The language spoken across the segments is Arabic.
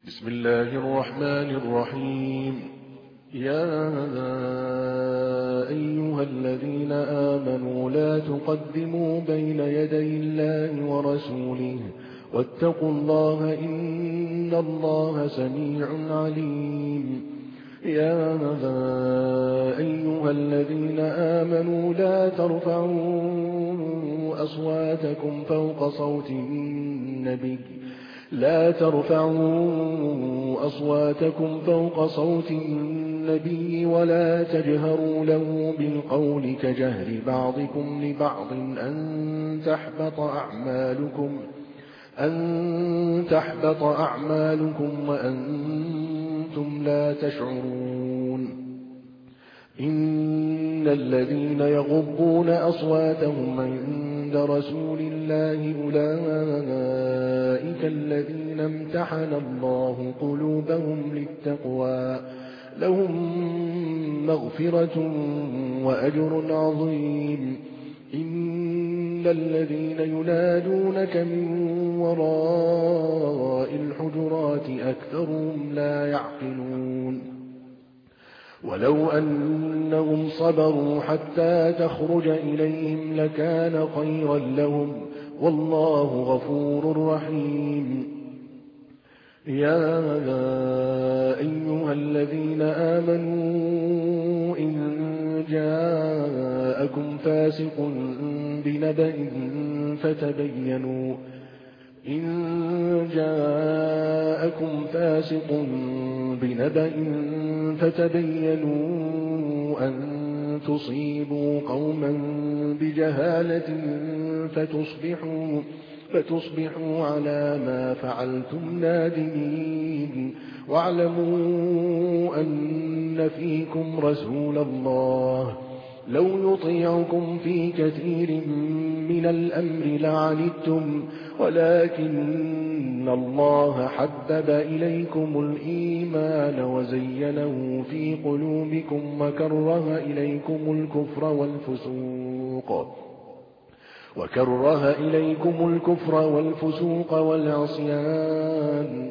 بسم الله الرحمن الرحيم. يا أيها الذين آمنوا لا تقدموا بين يدي الله ورسوله واتقوا الله إن الله سميع عليم. يا أيها الذين آمنوا لا ترفعوا أصواتكم فوق صوت النبي ولا تجهروا له بالقول كجهر بعضكم لبعض أن تحبط أعمالكم وأنتم لا تشعرون. إن الذين يغضون أصواتهم عند رسول الله أولئك الذين امتحن الله قلوبهم للتقوى لهم مغفرة وأجر عظيم. إن الذين ينادونك من وراء الحجرات أكثرهم لا يعقلون. ولو أنهم صبروا حتى تخرج إليهم لكان خيرا لهم والله غفور رحيم. يا أيها الذين آمنوا إن جاءكم فاسق بنبأ فتبينوا أن تصيبوا قوما بجهالة فتصبحوا على ما فعلتم نادمين. واعلموا أن فيكم رسول الله لو يطيعكم في كثير من الأمر لعنتم ولكن الله حبب إليكم الإيمان وزينه في قلوبكم وكره إليكم الكفر والفسوق والعصيان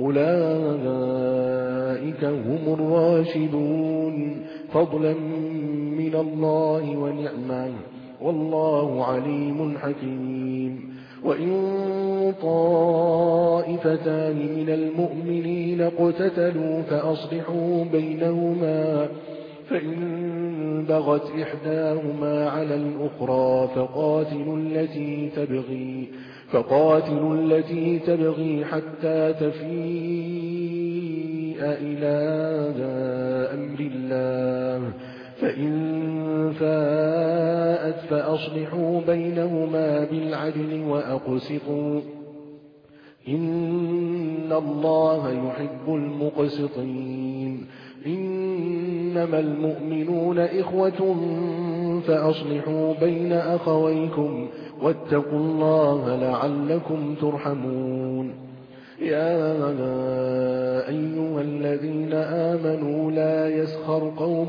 أولئك هم الراشدون فضلا من الله ونعمه والله عليم حكيم. وإن طائفتان من المؤمنين اقتتلوا فأصلحوا بينهما فإن بغت إحداهما على الأخرى فقاتلوا التي تبغي حتى تفيء إلى أمر الله فإن فاءت فأصلحوا بينهما بالعدل وأقسطوا إن الله يحب المقسطين. إنما المؤمنون إخوة فأصلحوا بين أخويكم واتقوا الله لعلكم ترحمون. يا أيها الذين آمنوا لا يسخر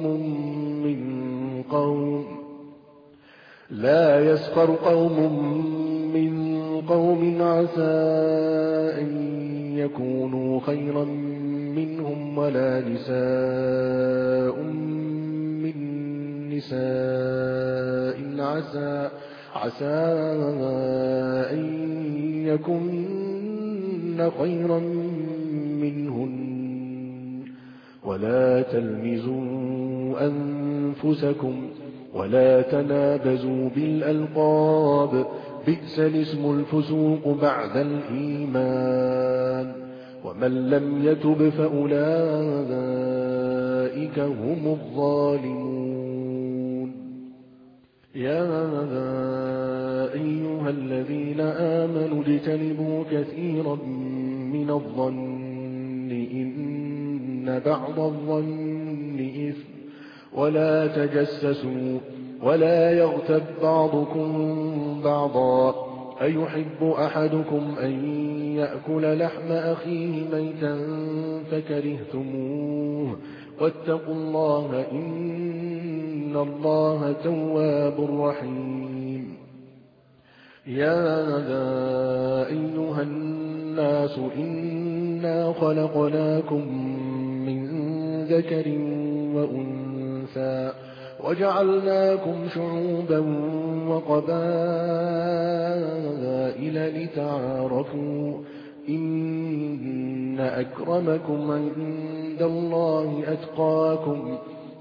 قوم من قوم عسى أن يكونوا خيرا منهم ولا نساء من نساء عسى أن يكن خيرا منهن ولا تلمزوا أنفسكم ولا تنابزوا بالألقاب بئس الاسم الفسوق بعد الإيمان ومن لم يتب فأولئك هم الظالمون. يا أيها الذين آمنوا اجتنبوا كثيرا من الظن إن بعض الظن إثم ولا تجسسوا ولا يغتب بعضكم بعضا أيحب أحدكم أن يأكل لحم أخيه ميتا فكرهتموه واتقوا الله إن الله تواب رحيم. يا أيها الناس إنا خلقناكم من ذكر وأنثى وجعلناكم شعوبا وقبائل لتعارفوا إن أكرمكم عند الله أتقاكم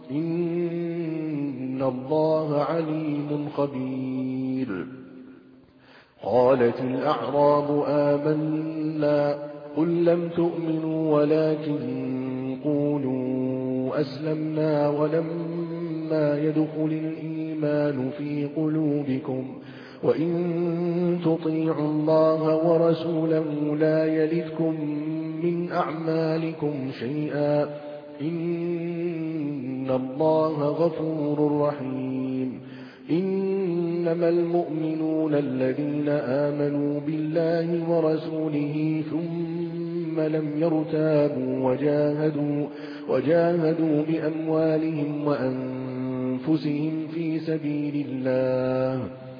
إن الله عليم خبير. قالت الأعراب آمنا قل لم تؤمنوا ولكن قولوا أسلمنا ولما يدخل الإيمان في قلوبكم وإن تطيعوا الله ورسوله لا يلدكم من أعمالكم شيئا إن الله غفور رحيم. إنما المؤمنون الذين آمنوا بالله ورسوله ثم لم يرتابوا وجاهدوا بأموالهم وأنفسهم في سبيل الله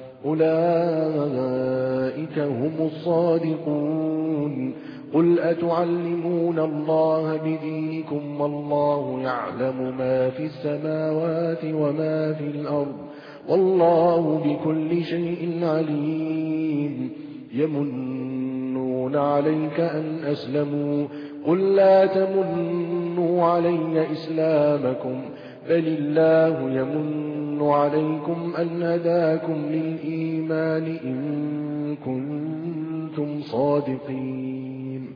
أولئك هم الصادقون. قل أتعلمون الله بدينكم والله يعلم ما في السماوات وما في الأرض والله بكل شيء عليم. يمنون عليك أن أسلموا قل لا تمنوا علي إسلامكم بل الله يمن عليكم أن هداكم للإيمان إن كنتم صادقين.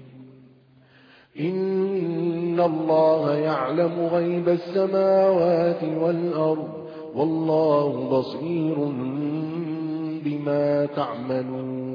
إن الله يعلم غيب السماوات والأرض والله بصير بما تعملون.